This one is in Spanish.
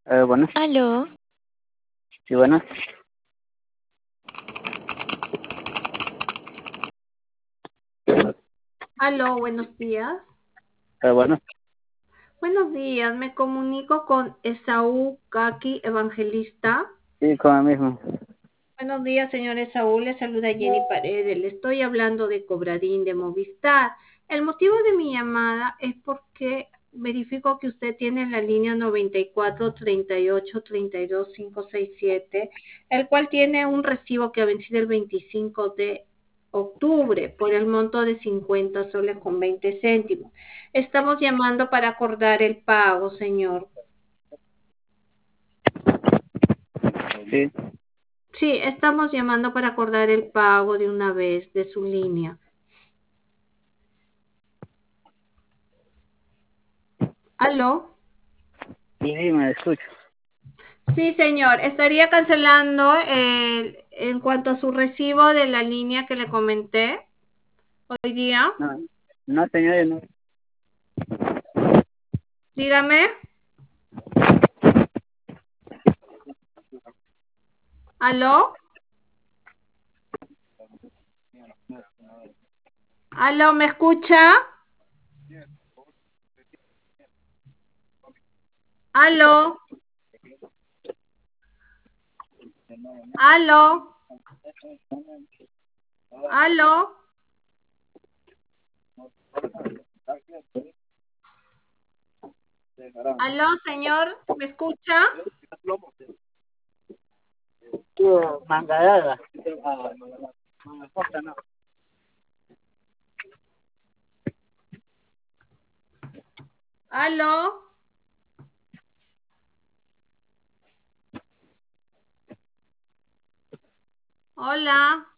Bueno, Aló, sí, bueno, Aló, buenos días. bueno, Buenos días, me comunico con Esaú Kaki Evangelista. sí, con el mismo. Buenos días, señor Esaú, le saluda Jenny Paredes. Le estoy hablando de Cobradín de Movistar. El motivo de mi llamada es porque verifico que usted tiene la línea 94 38 32 567, el cual tiene un recibo que ha vencido el 25 de octubre por el monto de 50 soles con 20 céntimos. Estamos llamando para acordar el pago, señor. Sí, Sí, estamos llamando para acordar el pago de una vez de su línea. ¿Aló? sí, me escucho. Sí, señor. Estaría cancelando en cuanto a su recibo de la línea que le comenté hoy día. No, no, señores, no. Dígame. ¿Aló? ¿Aló? ¿Me escucha? ¿Aló? ¿Aló? ¿Aló? ¿Aló, señor? ¿Me escucha? Mangadada. No. ¿Aló? Hola.